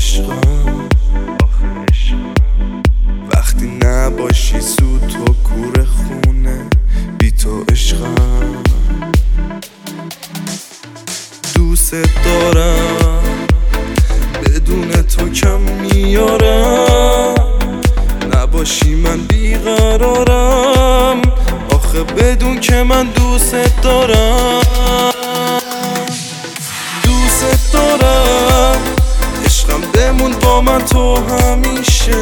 عشقم وقتی نباشی سو تو کوره خونه بی تو عشقم دوست دارم بدون تو کم میارم نباشی من بیقرارم آخه بدون که من دوست دارم دوست دارم عشقم بمون با من تو همیشه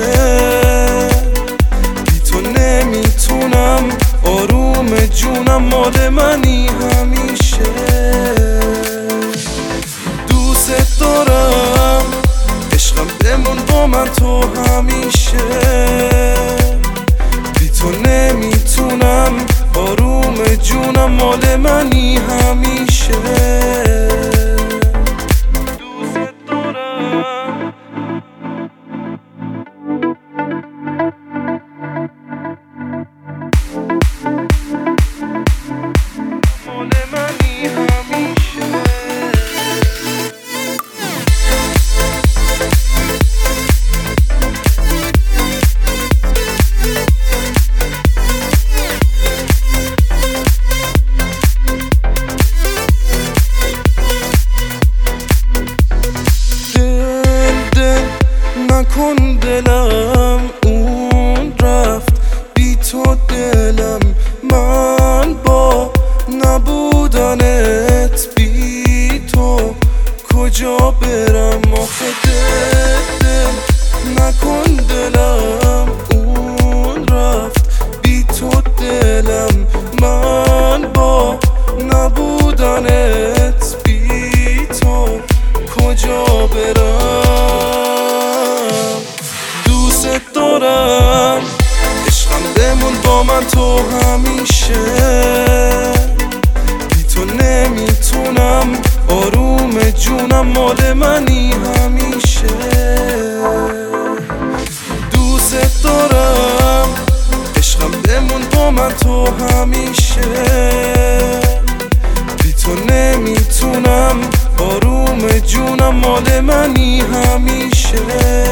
بی تو نمیتونم آروم جونم مال منی همیشه دوست دارم عشقم بمون با من تو همیشه بی تو نمیتونم آروم جونم مال منی همیشه نکن دلم اون رفت بی تو دلم من با نبودنت بی تو کجا برم آخه دل نکن دلم اون رفت بی تو دلم من با نبودنت بی تو کجا برم دوست دارم عشقم بمون با من تو همیشه بی تو نمیتونم آروم جونم مال منی همیشه دوست دارم عشقم بمون با من تو همیشه بی تو نمیتونم آروم جونم مال منی همیشه